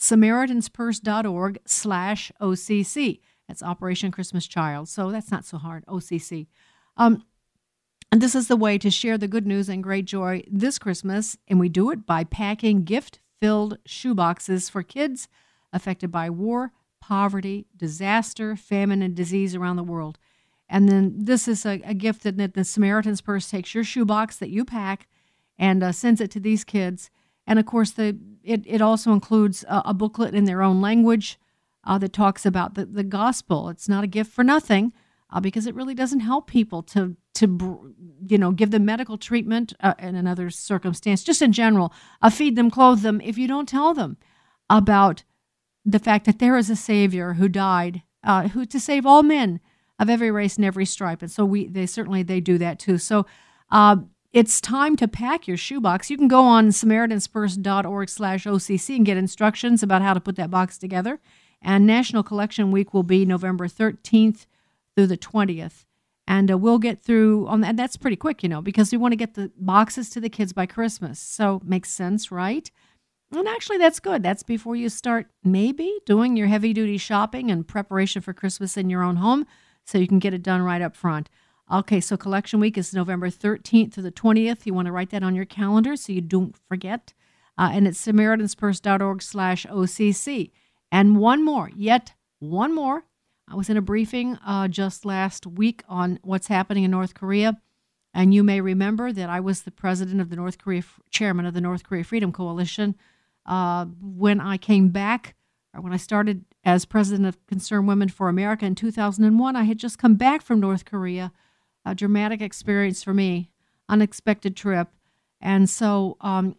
S2: SamaritansPurse.org slash OCC. That's Operation Christmas Child. So that's not so hard, O C C. Um, and this is the way to share the good news and great joy this Christmas. And we do it by packing gift-filled shoeboxes for kids affected by war, poverty, disaster, famine, and disease around the world. And then this is a, a gift that, that the Samaritan's Purse takes your shoebox that you pack and uh, sends it to these kids. And, of course, the it, it also includes a, a booklet in their own language uh, that talks about the, the gospel. It's not a gift for nothing uh, because it really doesn't help people to, to you know, give them medical treatment uh, in another circumstance, just in general, uh, feed them, clothe them, if you don't tell them about the fact that there is a Savior who died uh, who to save all men of every race and every stripe. And so we they certainly they do that, too. So uh it's time to pack your shoebox. You can go on SamaritansPurse.org slash OCC and get instructions about how to put that box together. And National Collection Week will be November thirteenth through the twentieth. And uh, we'll get through on that. That's pretty quick, you know, because we want to get the boxes to the kids by Christmas. So makes sense, right? And actually, that's good. That's before you start maybe doing your heavy-duty shopping and preparation for Christmas in your own home, so you can get it done right up front. Okay, so Collection Week is November thirteenth to the twentieth. You want to write that on your calendar so you don't forget. Uh, and it's SamaritansPurse.org slash OCC. And one more, yet one more. I was in a briefing uh, just last week on what's happening in North Korea. And you may remember that I was the president of the North Korea, chairman of the North Korea Freedom Coalition. Uh, when I came back, or when I started as president of Concerned Women for America in two thousand one, I had just come back from North Korea. A dramatic experience for me, unexpected trip. And so um,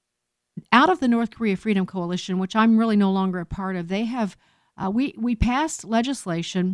S2: out of the North Korea Freedom Coalition, which I'm really no longer a part of, they have, uh, we, we passed legislation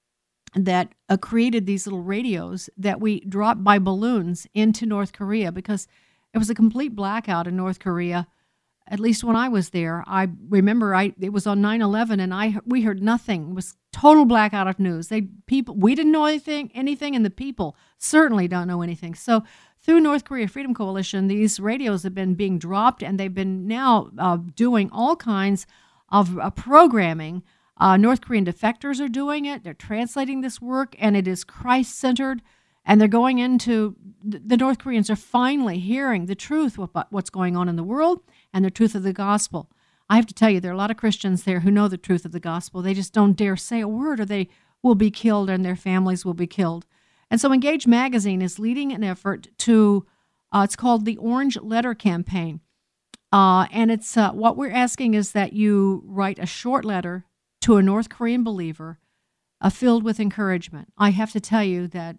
S2: that uh, created these little radios that we dropped by balloons into North Korea because it was a complete blackout in North Korea. At least when I was there, I remember I it was on nine eleven, and I we heard nothing. It was total blackout of news. They people we didn't know anything, anything, and the people certainly don't know anything. So through North Korea Freedom Coalition, these radios have been being dropped, and they've been now uh, doing all kinds of uh, programming. Uh, North Korean defectors are doing it. They're translating this work, and it is Christ-centered. And they're going into, the North Koreans are finally hearing the truth about what's going on in the world and the truth of the gospel. I have to tell you, there are a lot of Christians there who know the truth of the gospel. They just don't dare say a word or they will be killed and their families will be killed. And so Engage Magazine is leading an effort to, uh, it's called the Orange Letter Campaign. Uh, and it's uh, what we're asking is that you write a short letter to a North Korean believer uh, filled with encouragement. I have to tell you that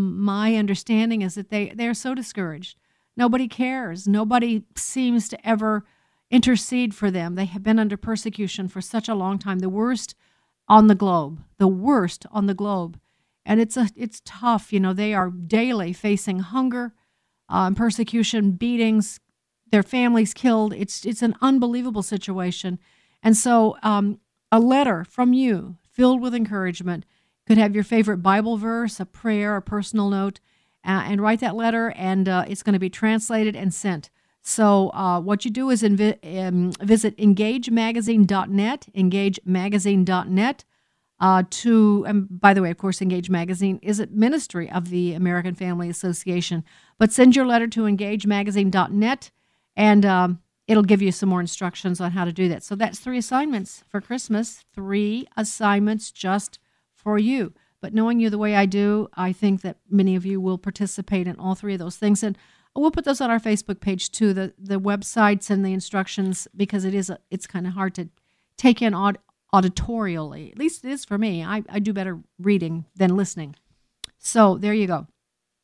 S2: my understanding is that they, they're so discouraged. Nobody cares. Nobody seems to ever intercede for them. They have been under persecution for such a long time, the worst on the globe, the worst on the globe. And it's a it's tough. You know, they are daily facing hunger, um, persecution, beatings, their families killed. It's, it's an unbelievable situation. And so um, a letter from you filled with encouragement could have your favorite Bible verse, a prayer, a personal note, uh, and write that letter, and uh, it's going to be translated and sent. So uh, what you do is invi- um, visit engage magazine dot net, engage magazine dot net, uh, to, and by the way, of course, Engage Magazine is a ministry of the American Family Association, but send your letter to engage magazine dot net, and um, it'll give you some more instructions on how to do that. So that's three assignments for Christmas, three assignments just for you. But knowing you the way I do, I think that many of you will participate in all three of those things. And we'll put those on our Facebook page too, the the websites and the instructions, because it is a, it's kind of hard to take in aud- auditorially. At least it is for me. I, I do better reading than listening. So there you go.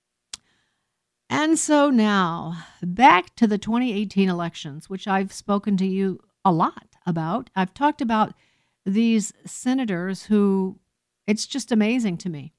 S2: And so now back to the twenty eighteen elections, which I've spoken to you a lot about. I've talked about these senators who, it's just amazing to me,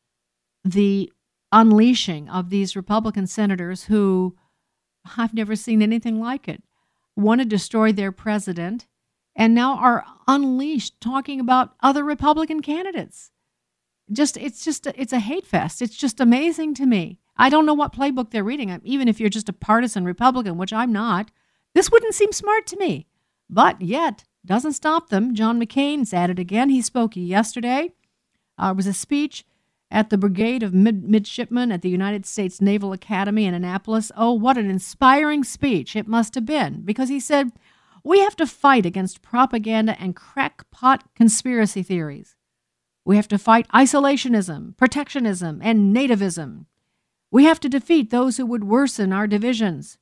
S2: the unleashing of these Republican senators who, I've never seen anything like it, want to destroy their president and now are unleashed talking about other Republican candidates. Just, it's just, it's a hate fest. It's just amazing to me. I don't know what playbook they're reading. Even if you're just a partisan Republican, which I'm not, this wouldn't seem smart to me. But yet, doesn't stop them. John McCain's at it again. He spoke yesterday. Uh, it was a speech at the Brigade of Mid- Midshipmen at the United States Naval Academy in Annapolis. Oh, what an inspiring speech it must have been, because he said, we have to fight against propaganda and crackpot conspiracy theories. We have to fight isolationism, protectionism, and nativism. We have to defeat those who would worsen our divisions.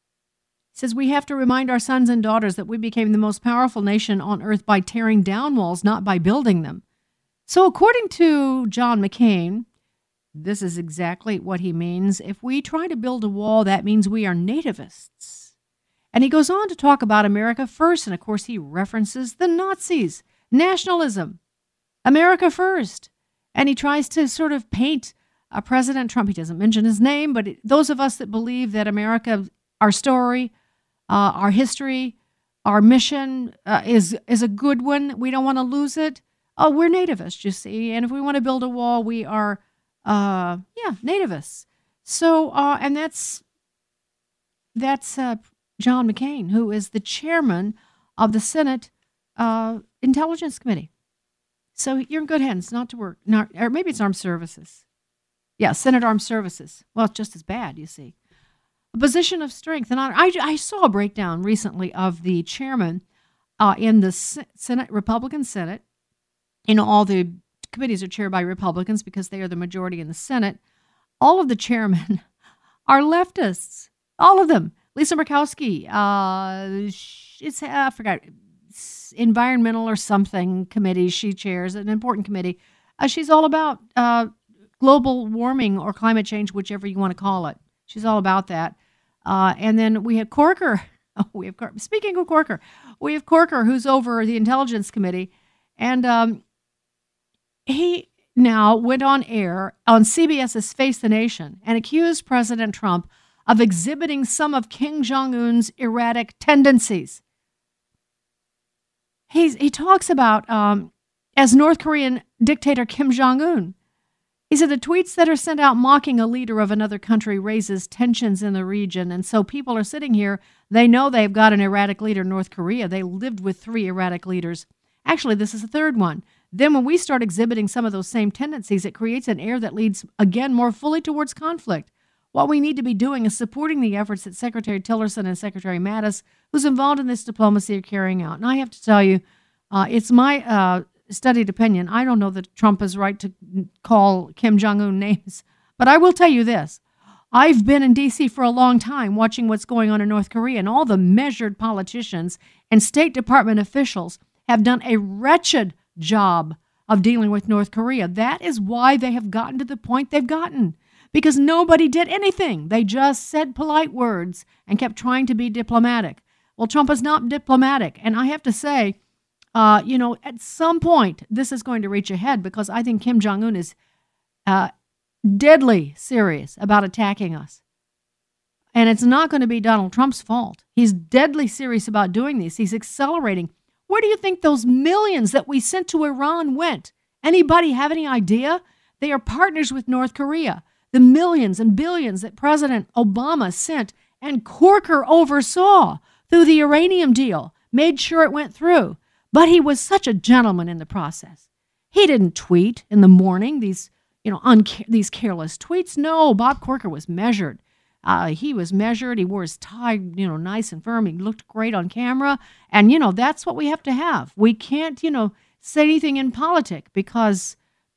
S2: He says we have to remind our sons and daughters that we became the most powerful nation on earth by tearing down walls, not by building them. So according to John McCain, this is exactly what he means. If we try to build a wall, that means we are nativists. And he goes on to talk about America first, and of course he references the Nazis, nationalism, America first. And he tries to sort of paint uh, President Trump. He doesn't mention his name, but it, those of us that believe that America, our story, uh, our history, our mission uh, is, is a good one. We don't want to lose it. Oh, we're nativists, you see. And if we want to build a wall, we are, uh, yeah, nativists. So, uh, and that's, that's uh, John McCain, who is the chairman of the Senate uh, Intelligence Committee. So you're in good hands, not to work, not, or maybe it's Armed Services. Yeah, Senate Armed Services. Well, it's just as bad, you see. A position of strength and honor. I, I saw a breakdown recently of the chairman uh, in the Senate, Republican Senate. You know, all the committees are chaired by Republicans because they are the majority in the Senate. All of the chairmen are leftists. All of them. Lisa Murkowski, uh, it's, I forgot, environmental or something committee she chairs, an important committee. Uh, she's all about uh, global warming or climate change, whichever you want to call it. She's all about that. Uh, and then we had Corker. Oh, we have speaking of Corker, we have Corker, who's over the Intelligence Committee, and um, he now went on air on CBS's Face the Nation and accused President Trump of exhibiting some of Kim Jong-un's erratic tendencies. He's, he talks about, um, as North Korean dictator Kim Jong-un, he said the tweets that are sent out mocking a leader of another country raises tensions in the region. And so people are sitting here, they know they've got an erratic leader, North Korea. They lived with three erratic leaders. Actually, this is the third one. Then when we start exhibiting some of those same tendencies, it creates an air that leads, again, more fully towards conflict. What we need to be doing is supporting the efforts that Secretary Tillerson and Secretary Mattis, who's involved in this diplomacy, are carrying out. And I have to tell you, uh, it's my uh, studied opinion. I don't know that Trump is right to call Kim Jong-un names, but I will tell you this. I've been in D C for a long time watching what's going on in North Korea, and all the measured politicians and State Department officials have done a wretched job of dealing with North Korea. That is why they have gotten to the point they've gotten. Because nobody did anything. They just said polite words and kept trying to be diplomatic. Well, Trump is not diplomatic. And I have to say, uh, you know, at some point, this is going to reach a head, because I think Kim Jong-un is uh, deadly serious about attacking us. And it's not going to be Donald Trump's fault. He's deadly serious about doing this. He's accelerating. Where do you think those millions that we sent to Iran went? Anybody have any idea? They are partners with North Korea. The millions and billions that President Obama sent and Corker oversaw through the uranium deal, made sure it went through. But he was such a gentleman in the process. He didn't tweet in the morning these, you know, unca- these careless tweets. No, Bob Corker was measured. Uh, he was measured. He wore his tie, you know, nice and firm. He looked great on camera. And, you know, that's what we have to have. We can't, you know, say anything in politics because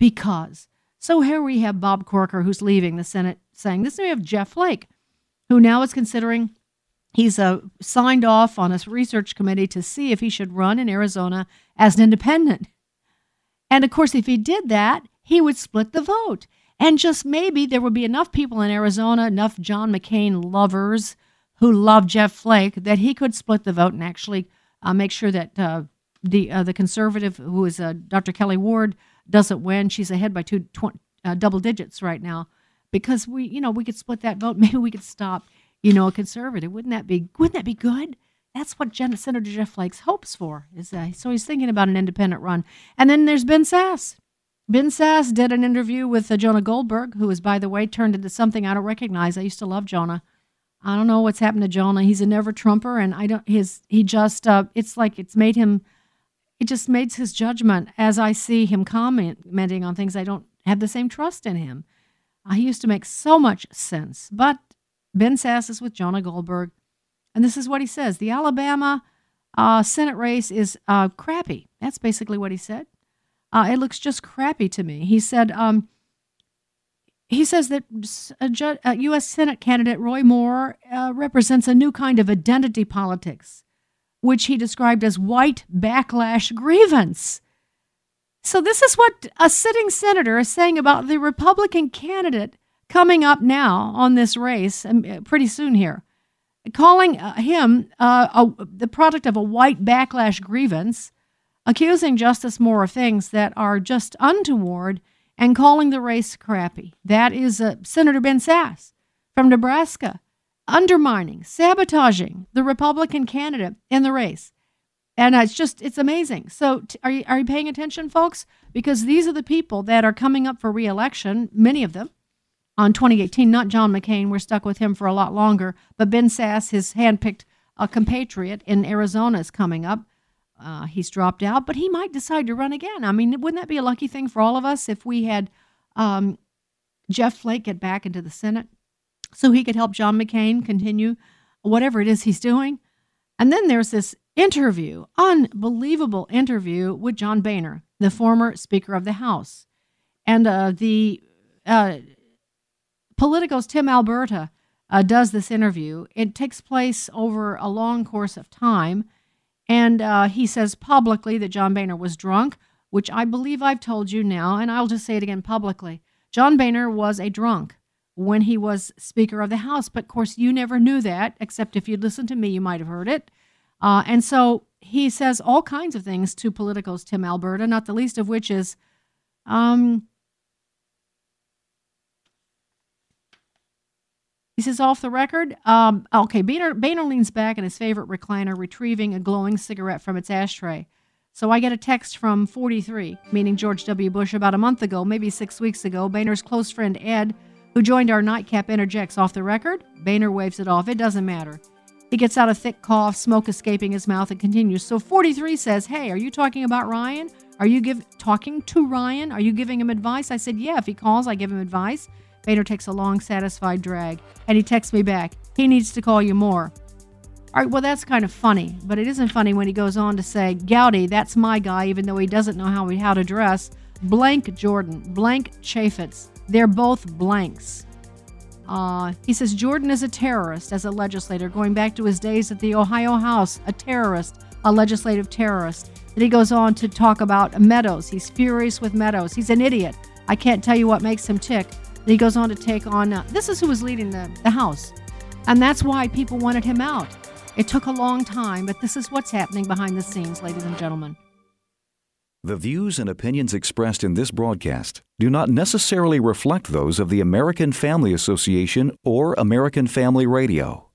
S2: because. So here we have Bob Corker, who's leaving the Senate, saying this. And we have Jeff Flake, who now is considering, he's uh, signed off on a research committee to see if he should run in Arizona as an independent. And of course, if he did that, he would split the vote. And just maybe there would be enough people in Arizona, enough John McCain lovers who love Jeff Flake, that he could split the vote and actually uh, make sure that uh, the uh, the conservative, who is uh, Doctor Kelly Ward, doesn't win. She's ahead by two tw- uh, double digits right now, because we, you know, we could split that vote. Maybe we could stop, you know, a conservative. Wouldn't that be? Wouldn't that be good? That's what Jen, Senator Jeff Flake hopes for. Is uh, so he's thinking about an independent run. And then there's Ben Sasse. Ben Sasse did an interview with uh, Jonah Goldberg, who is, by the way, turned into something I don't recognize. I used to love Jonah. I don't know what's happened to Jonah. He's a never Trumper, and I don't. His he just uh, it's like it's made him. It just makes his judgment, as I see him commenting on things, I don't have the same trust in him. Uh, he used to make so much sense. But Ben Sasse is with Jonah Goldberg, and this is what he says. The Alabama uh, Senate race is uh, crappy. That's basically what he said. Uh, it looks just crappy to me. He said, um, he says that a ju- a U S Senate candidate Roy Moore uh, represents a new kind of identity politics, which he described as white backlash grievance. So this is what a sitting senator is saying about the Republican candidate coming up now on this race, um, pretty soon here, calling uh, him uh, a, the product of a white backlash grievance, accusing Justice Moore of things that are just untoward, and calling the race crappy. That is uh, Senator Ben Sasse from Nebraska, undermining, sabotaging the Republican candidate in the race. And it's just, it's amazing. So t- are you, are you paying attention, folks? Because these are the people that are coming up for re-election, many of them, on twenty eighteen. Not John McCain. We're stuck with him for a lot longer. But Ben Sasse, his handpicked uh, compatriot in Arizona, is coming up. Uh, he's dropped out, but he might decide to run again. I mean, wouldn't that be a lucky thing for all of us if we had um, Jeff Flake get back into the Senate so he could help John McCain continue whatever it is he's doing? And then there's this interview, unbelievable interview with John Boehner, the former Speaker of the House. And uh, the uh, Politico's Tim Alberta uh, does this interview. It takes place over a long course of time. And uh, he says publicly that John Boehner was drunk, which I believe I've told you now, and I'll just say it again publicly. John Boehner was a drunk when he was Speaker of the House, but of course you never knew that, except if you'd listened to me, you might have heard it. Uh, and so he says all kinds of things to Politico's Tim Alberta, not the least of which is, um, he says off the record, um, okay, Boehner, Boehner leans back in his favorite recliner, retrieving a glowing cigarette from its ashtray. So I get a text from forty-three, meaning George W. Bush, about a month ago, maybe six weeks ago. Boehner's close friend Ed, who joined our nightcap, interjects off the record. Boehner waves it off. It doesn't matter. He gets out a thick cough, smoke escaping his mouth, and continues. So forty-three says, hey, are you talking about Ryan? Are you give, talking to Ryan? Are you giving him advice? I said, yeah, if he calls, I give him advice. Boehner takes a long, satisfied drag, and he texts me back, he needs to call you more. All right, well, that's kind of funny, but it isn't funny when he goes on to say, Gowdy, that's my guy, even though he doesn't know how, he, how to dress. Blank Jordan, blank Chaffetz. They're both blanks. Uh, he says Jordan is a terrorist as a legislator, going back to his days at the Ohio House, a terrorist, a legislative terrorist. Then he goes on to talk about Meadows. He's furious with Meadows. He's an idiot. I can't tell you what makes him tick. Then he goes on to take on, uh, this is who was leading the, the House. And that's why people wanted him out. It took a long time, but this is what's happening behind the scenes, ladies and gentlemen.
S6: The views and opinions expressed in this broadcast do not necessarily reflect those of the American Family Association or American Family Radio.